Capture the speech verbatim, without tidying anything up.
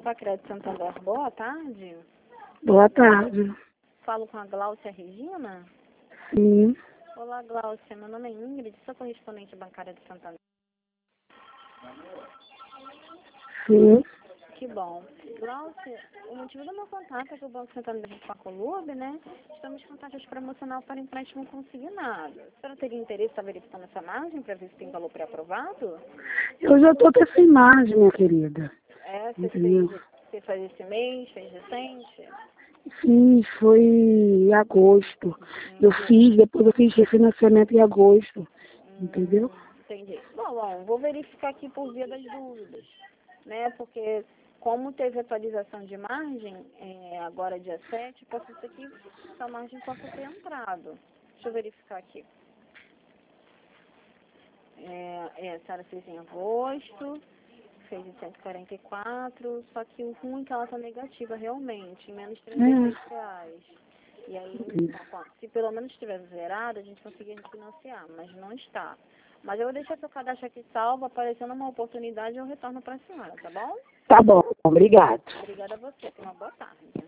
Sacred Santander, boa tarde. Boa tarde. Falo com a Gláucia Regina? Sim. Olá, Gláucia. Meu nome é Ingrid, sou correspondente bancária de Santander. Sim. Que bom. Gláucia, o motivo do meu contato é que o Banco Santander de Pacolube, né? Estamos com taxas promocional para empréstimo consignado. A senhora teria interesse em estar verificando essa margem para ver se tem valor pré-aprovado? Eu já estou até sem margem, minha querida. É, você Entendeu? fez, você fez esse mês, fez recente? Sim, foi em agosto. Eu fiz, depois eu fiz refinanciamento em agosto. Entendeu? Hum, entendi. Bom, bom, vou verificar aqui por via das dúvidas, né? Porque como teve atualização de margem, é, agora dia sete, posso ser que essa margem possa ter entrado. Deixa eu verificar aqui. É, é, a senhora fez em agosto, fez em cento e quarenta e quatro, só que o ruim é que ela está negativa realmente, em menos trinta e seis reais. E aí, então, se pelo menos estiver zerado, a gente conseguia refinanciar, mas não está. Mas eu vou deixar seu cadastro aqui salvo, aparecendo uma oportunidade, eu retorno para a senhora, tá bom? Tá bom, obrigado. Obrigada a você, tenha uma boa tarde.